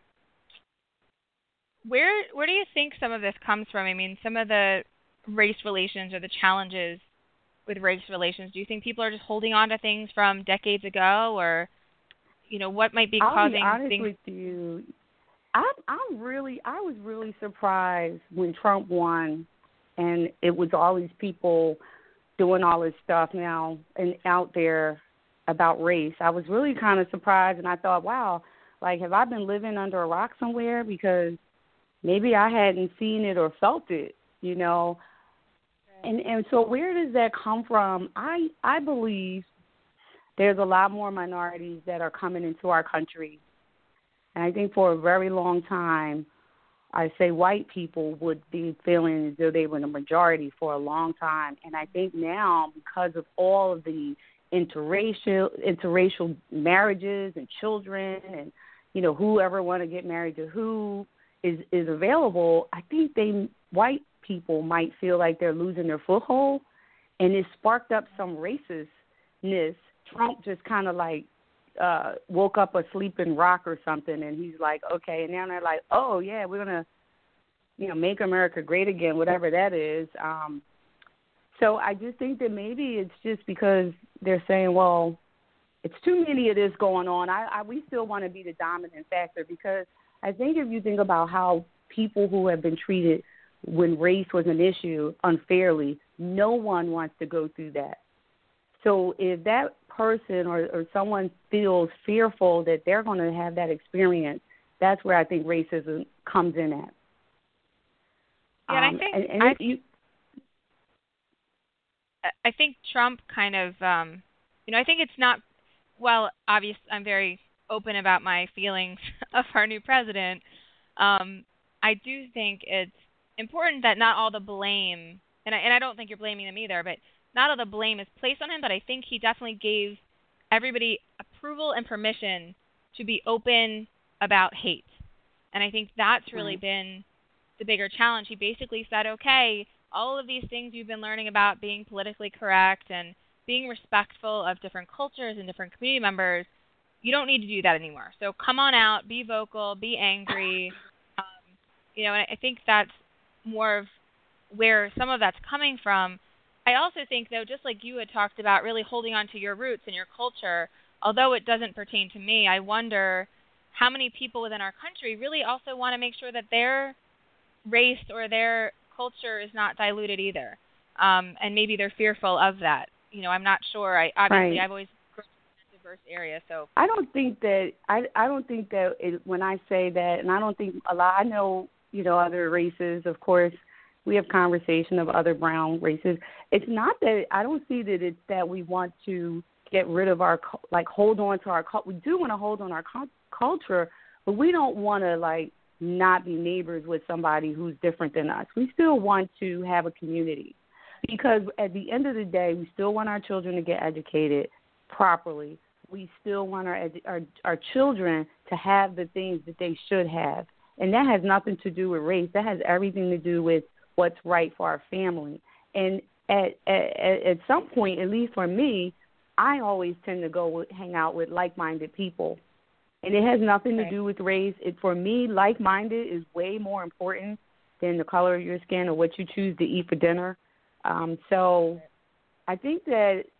where where do you think some of this comes from? I mean, some of the race relations or the challenges with race relations. Do you think people are just holding on to things from decades ago, or you know, what might be
I'll
causing
be honest
things?
with you. I, I'm really, I was really surprised when Trump won, and it was all these people doing all this stuff now and out there about race. I was really kind of surprised, and I thought, wow, like, have I been living under a rock somewhere? Because maybe I hadn't seen it or felt it, you know. And and so where does that come from? I I believe there's a lot more minorities that are coming into our country. And I think for a very long time, I say white people would be feeling as though they were the majority for a long time. And I think now, because of all of the interracial interracial marriages and children and, you know, whoever want to get married to who is, is available, I think they white people might feel like they're losing their foothold, and it sparked up some racistness. Trump just kind of like uh, woke up a sleeping rock or something, and he's like, okay, and now they're like, oh, yeah, we're going to, you know, make America great again, whatever that is. Um, so I just think that maybe it's just because they're saying, well, it's too many of this going on. I, I we still want to be the dominant factor, because I think if you think about how people who have been treated when race was an issue unfairly, no one wants to go through that. So if that person or, or someone feels fearful that they're going to have that experience, that's where I think racism comes in at.
Yeah, and
um,
I think
and, and
I,
if you,
I think Trump kind of, um, you know, I think it's not, well, obvious. I'm very open about my feelings of our new president. Um, I do think it's important that not all the blame, and I, and I don't think you're blaming them either, but not all the blame is placed on him, but I think he definitely gave everybody approval and permission to be open about hate. And I think that's really
right.
been the bigger challenge. He basically said, okay, all of these things you've been learning about being politically correct and being respectful of different cultures and different community members, you don't need to do that anymore. So come on out, be vocal, be angry. Um, you know, and I think that's more of where some of that's coming from. I also think, though, just like you had talked about, really holding on to your roots and your culture, although it doesn't pertain to me, I wonder how many people within our country really also want to make sure that their race or their culture is not diluted either. Um, and maybe they're fearful of that. You know, I'm not sure. I obviously
right.
I've always grown up in a diverse area, so
I don't think that I I don't think that it, when I say that, and I don't think a lot. I know, you know, other races, of course. We have conversation of other brown races. It's not that I don't see that it's that we want to get rid of our, like, hold on to our, we do want to hold on our culture, but we don't want to, like, not be neighbors with somebody who's different than us. We still want to have a community, because at the end of the day, we still want our children to get educated properly. We still want our our, our children to have the things that they should have. And that has nothing to do with race. That has everything to do with what's right for our family. And at, at at some point, at least for me, I always tend to go with, hang out with like-minded people. And it has nothing to do with race. It, for me, like-minded is way more important than the color of your skin or what you choose to eat for dinner. Um, so I think that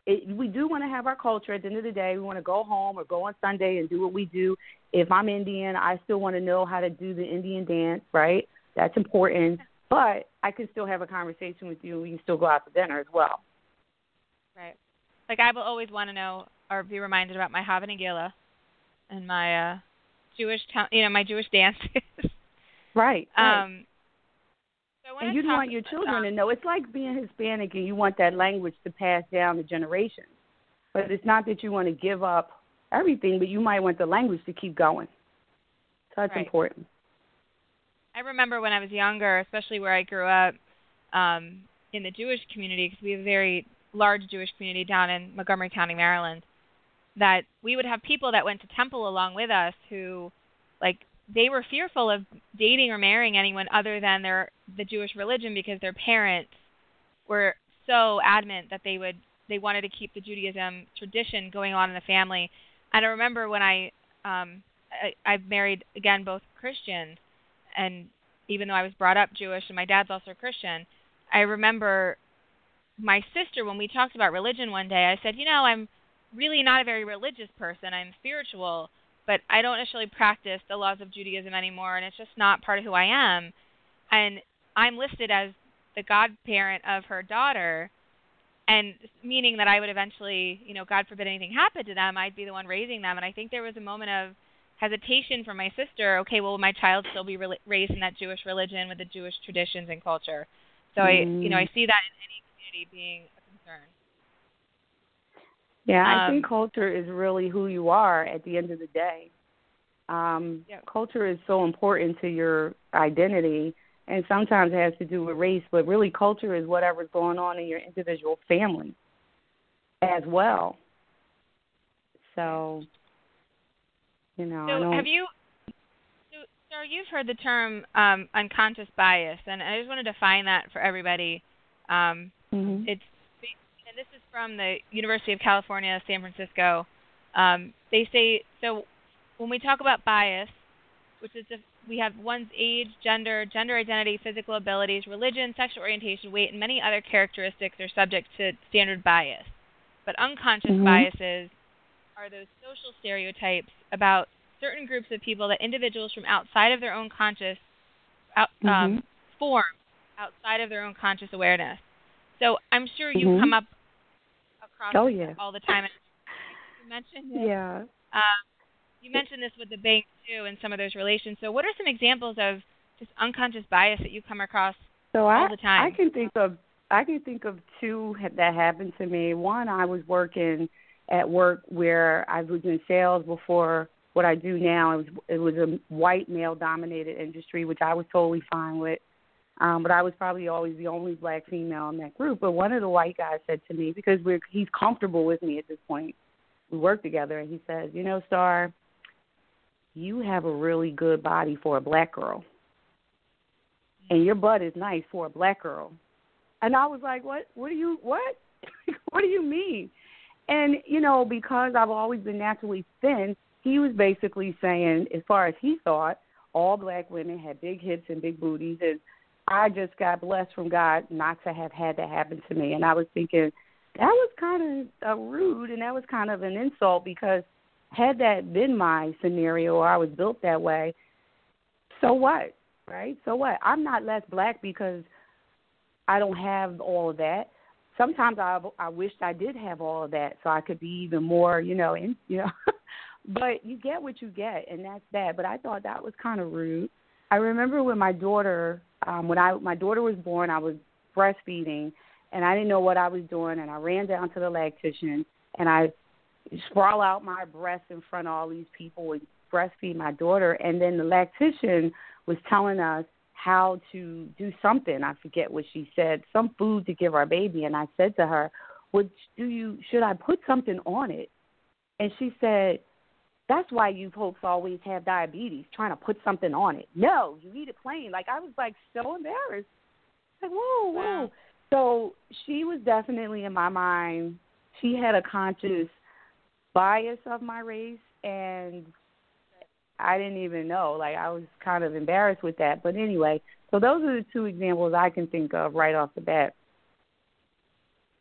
it, we do want to have our culture. At the end of the day, we want to go home or go on Sunday and do what we do. If I'm Indian, I still want to know how to do the Indian dance, right? That's important. But I can still have a conversation with you, and we can still go out to dinner as well.
Right. Like, I will always want to know or be reminded about my Hava Nagila and my uh, Jewish, ta- you know, my Jewish dances.
Right. right.
Um, so
and you want your children um, to know. It's like being Hispanic, and you want that language to pass down the generations. But it's not that you want to give up everything, but you might want the language to keep going. So that's
right.
important.
I remember when I was younger, especially where I grew up um, in the Jewish community, because we have a very large Jewish community down in Montgomery County, Maryland, that we would have people that went to temple along with us who, like, they were fearful of dating or marrying anyone other than their the Jewish religion because their parents were so adamant that they would they wanted to keep the Judaism tradition going on in the family. And I remember when I um, I, I've married again both Christians, and even though I was brought up Jewish and my dad's also Christian, I remember my sister, when we talked about religion one day, I said, you know, I'm really not a very religious person. I'm spiritual, but I don't necessarily practice the laws of Judaism anymore, and it's just not part of who I am. And I'm listed as the godparent of her daughter, and meaning that I would eventually, you know, God forbid anything happened to them, I'd be the one raising them. And I think there was a moment of hesitation from my sister. Okay, well, will my child still be re- raised in that Jewish religion with the Jewish traditions and culture? So mm. I, you know, I see that in any community being a concern.
Yeah, I
um,
think culture is really who you are at the end of the day. Um,
yeah.
Culture is so important to your identity, and sometimes it has to do with race, but really culture is whatever's going on in your individual family as well. So, you know,
so
I don't...
have you, so, Sarah, you've heard the term um, unconscious bias, and I just want to define that for everybody. Um,
mm-hmm.
It's and this is from the University of California, San Francisco. Um, they say, so when we talk about bias, which is if we have one's age, gender, gender identity, physical abilities, religion, sexual orientation, weight, and many other characteristics are subject to standard bias. But unconscious
mm-hmm.
biases are those social stereotypes about certain groups of people that individuals from outside of their own conscious out,
mm-hmm.
um, form outside of their own conscious awareness. So I'm sure you
mm-hmm.
come up across
oh, yeah.
all the time. You mentioned it.
Yeah.
Um, you mentioned this with the bank too, and some of those relations. So what are some examples of just unconscious bias that you come across
so
all
I,
the time?
I can think of I can think of two that happened to me. One, I was working at work where I was in sales before what I do now. It was it was a white male dominated industry, which I was totally fine with. Um, but I was probably always the only black female in that group. But one of the white guys said to me, because we're he's comfortable with me at this point, we work together, and he says, you know, Star, you have a really good body for a black girl. And your butt is nice for a black girl. And I was like, what? What do you, what? What do you mean? And, you know, because I've always been naturally thin, he was basically saying, as far as he thought, all black women had big hips and big booties, and I just got blessed from God not to have had that happen to me. And I was thinking, that was kind of uh, rude, and that was kind of an insult, because had that been my scenario or I was built that way, so what, right? So what? I'm not less black because I don't have all of that. Sometimes I I wished I did have all of that so I could be even more, you know, in, you know. But you get what you get, and that's that. But I thought that was kind of rude. I remember when my daughter, um, when I my daughter was born, I was breastfeeding, and I didn't know what I was doing, and I ran down to the lactation, and I sprawl out my breast in front of all these people and breastfeed my daughter, and then the lactician was telling us how to do something. I forget what she said, some food to give our baby, and I said to her, "Well, do you should I put something on it?" And she said, "That's why you folks always have diabetes, trying to put something on it. No, you eat it plain." Like, I was, like, so embarrassed. Like, whoa, whoa. Wow. So she was definitely, in my mind, she had a conscious bias of my race, and I didn't even know. Like, I was kind of embarrassed with that. But anyway, so those are the two examples I can think of right off the bat.
Well,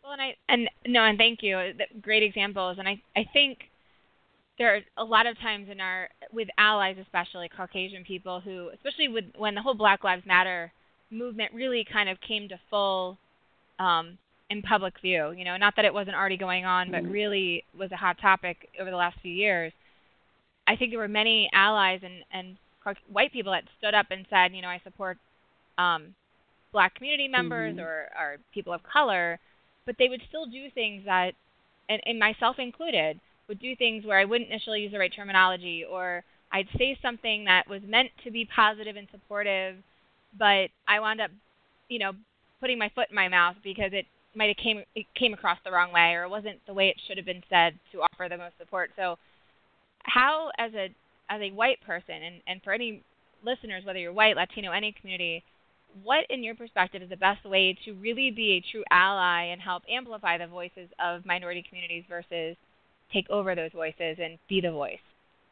Well, and I and no, and thank you. Great examples, and I I think there are a lot of times in our with allies, especially Caucasian people, who, especially with when the whole Black Lives Matter movement really kind of came to full um, in public view. You know, not that it wasn't already going on, but really was a hot topic over the last few years. I think there were many allies and and white people that stood up and said, you know, I support um, Black community members
mm-hmm.
or, or people of color, but they would still do things that, and, and myself included, would do things where I wouldn't initially use the right terminology, or I'd say something that was meant to be positive and supportive, but I wound up, you know, putting my foot in my mouth because it might have came it came across the wrong way, or it wasn't the way it should have been said to offer the most support. So how, as a as a white person, and, and for any listeners, whether you're white, Latino, any community, what, in your perspective, is the best way to really be a true ally and help amplify the voices of minority communities versus take over those voices and be the voice?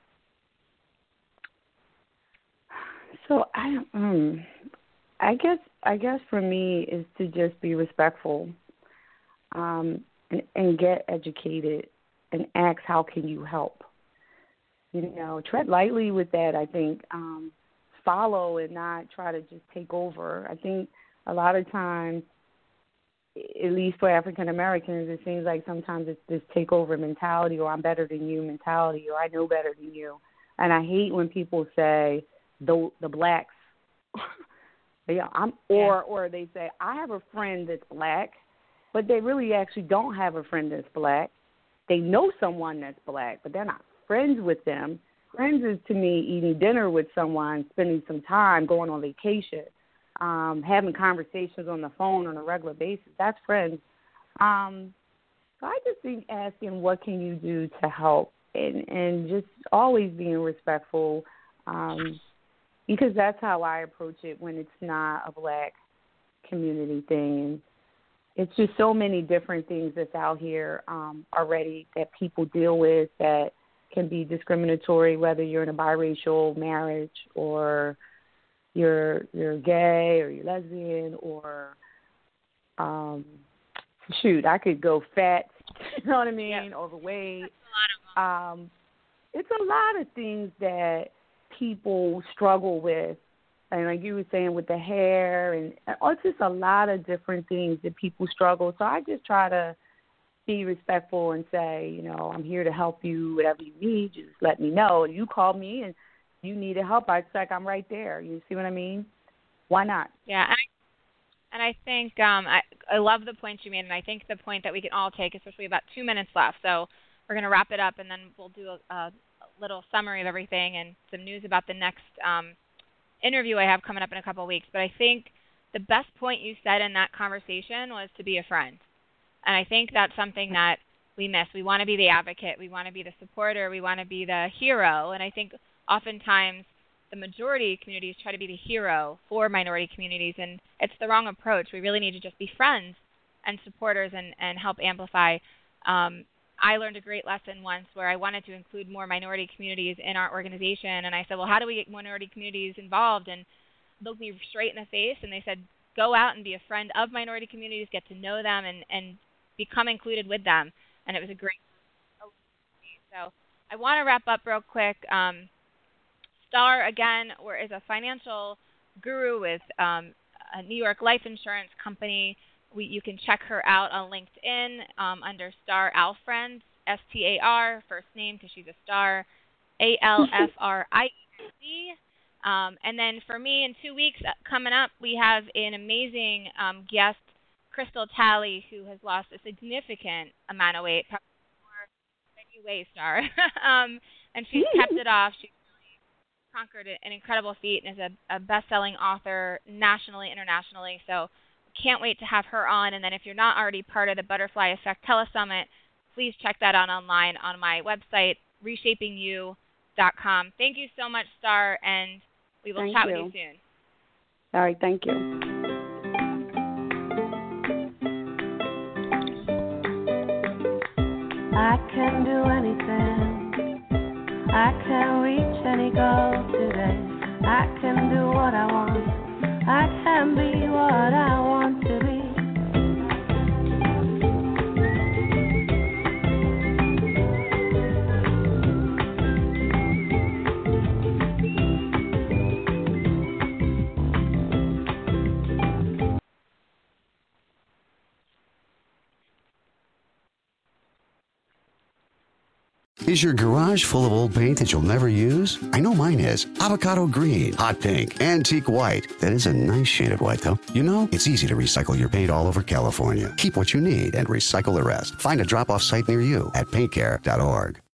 So I, um, I guess, I guess for me is to just be respectful, um, and, and get educated, and ask, how can you help? You know, tread lightly with that. I think um, follow and not try to just take over. I think a lot of times, at least for African Americans, it seems like sometimes it's this takeover mentality, or I'm better than you mentality, or I know better than you. And I hate when people say the the blacks, yeah, I'm, or or they say I have a friend that's black, but they really actually don't have a friend that's black. They know someone that's black, but they're not friends with them. Friends is, to me, eating dinner with someone, spending some time, going on vacation, um, having conversations on the phone on a regular basis. That's friends. Um, so I just think asking, what can you do to help, and, and just always being respectful, um, because that's how I approach it when it's not a black community thing. And it's just so many different things that's out here um, already that people deal with that can be discriminatory, whether you're in a biracial marriage, or you're you're gay, or you're lesbian, or um, shoot, I could go fat, you know what I mean, yeah. overweight.
That's a lot of them.
Um, it's a lot of things that people struggle with, and like you were saying with the hair, and it's just a lot of different things that people struggle. So I just try to be respectful and say, you know, I'm here to help you. Whatever you need, just let me know. You call me and you need help, I like I'm right there. You see what I mean? Why not?
Yeah, and I, and I think um, I, I love the point you made, and I think the point that we can all take, especially about two minutes left. So we're going to wrap it up, and then we'll do a, a little summary of everything and some news about the next um, interview I have coming up in a couple of weeks. But I think the best point you said in that conversation was to be a friend. And I think that's something that we miss. We want to be the advocate. We want to be the supporter. We want to be the hero. And I think oftentimes the majority communities try to be the hero for minority communities, and it's the wrong approach. We really need to just be friends and supporters and, and help amplify. Um, I learned a great lesson once where I wanted to include more minority communities in our organization, and I said, well, how do we get minority communities involved? And they looked me straight in the face, and they said, go out and be a friend of minority communities, get to know them, and, and become included with them. And it was a great so I want to wrap up real quick. Um, Star, again, is a financial guru with um, a New York life insurance company. We, you can check her out on LinkedIn um, under Star Alfriend, S T A R, first name because she's a star, A L F R I E D. Um, and then for me, in two weeks coming up, we have an amazing um, guest, Crystal Talley, who has lost a significant amount of weight, probably more than you weigh, Star. um, and she's kept it off. She's really conquered an incredible feat and is a, a best-selling author nationally, internationally. So can't wait to have her on. And then if you're not already part of the Butterfly Effect Telesummit, please check that out online on my website, reshaping you dot com. Thank you so much, Star, and we will
thank
chat
you.
with you soon.
All right, thank you.
I can do anything. I can reach any goal today. I can do what I want. I can be what I want to be.
Is your garage full of old paint that you'll never use? I know mine is. Avocado green, hot pink, antique white. That is a nice shade of white, though. You know, it's easy to recycle your paint all over California. Keep what you need and recycle the rest. Find a drop-off site near you at paint care dot org.